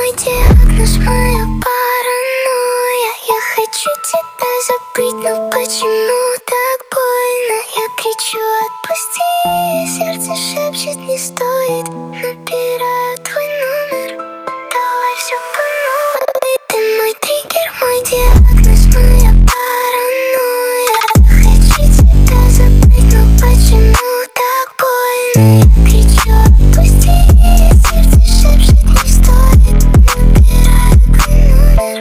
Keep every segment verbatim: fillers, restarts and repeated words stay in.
мой диагноз, моя паранойя. Я хочу тебя забыть, но почему так больно? Я кричу: отпусти, сердце шепчет: не стоит. Набираю твой номер, давай все по новой. Ты мой триггер, мой диагноз, моя паранойя. Я хочу тебя забыть, но почему так больно? Я кричу: отпусти, сердце шепчет: не стоит. Набираю твой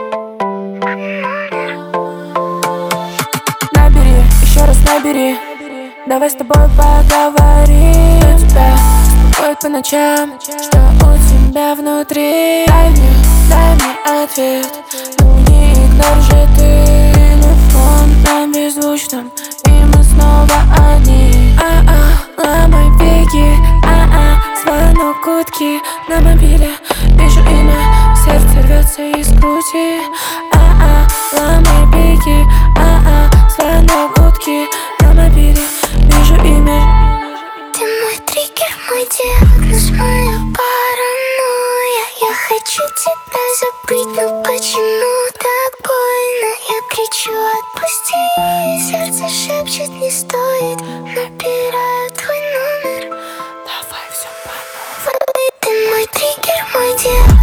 номер. Набери, еще раз набери. Давай с тобой поговорим. Что тебя беспокоит по ночам? Что у тебя внутри? Дай мне, дай мне ответ. Ну не игнорь же ты. Телефон на беззвучном, и мы снова одни. А-а, ломай веки. А-а, звонок утки на мобиле. Вижу имя, сердце рвется из груди. А-а, ломай веки. А-а, звонок утки на мобиле. Вижу имя. Ты мой триггер, мой диагноз, моя паранойя. Я хочу тебя забыть, но почему так больно? Я кричу: отпусти, сердце шепчет: не стоит. Набираю твой номер, Давай все по новой. ты мой триггер, мой диагноз.